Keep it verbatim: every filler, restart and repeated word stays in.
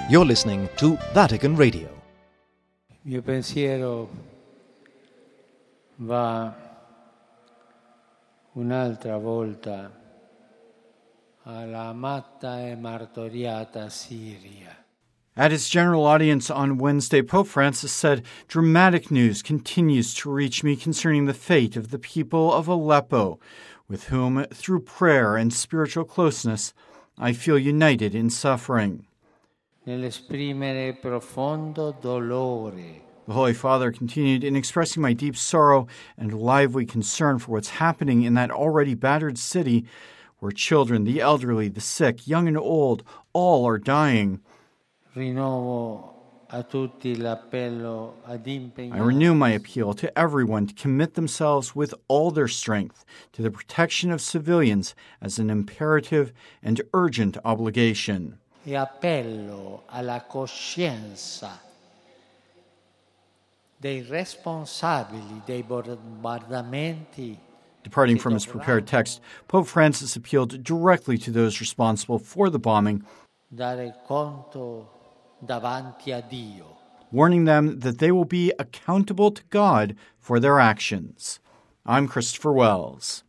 You're listening to Vatican Radio. Il mio pensiero va un'altra volta alla amata e martoriata Siria. At his general audience on Wednesday, Pope Francis said, "Dramatic news continues to reach me concerning the fate of the people of Aleppo, with whom, through prayer and spiritual closeness, I feel united in suffering." Nell'esprimere profondo dolore. The Holy Father continued, "In expressing my deep sorrow and lively concern for what's happening in that already battered city, where children, the elderly, the sick, young and old, all are dying. Rinnovo a tutti l'appello ad impegnarsi. I renew my appeal to everyone to commit themselves with all their strength to the protection of civilians as an imperative and urgent obligation. E appello alla coscienza dei responsabili dei bombardamenti." Departing from his prepared text, Pope Francis appealed directly to those responsible for the bombing, Dare conto davanti a Dio. warning them that they will be accountable to God for their actions. I'm Christopher Wells.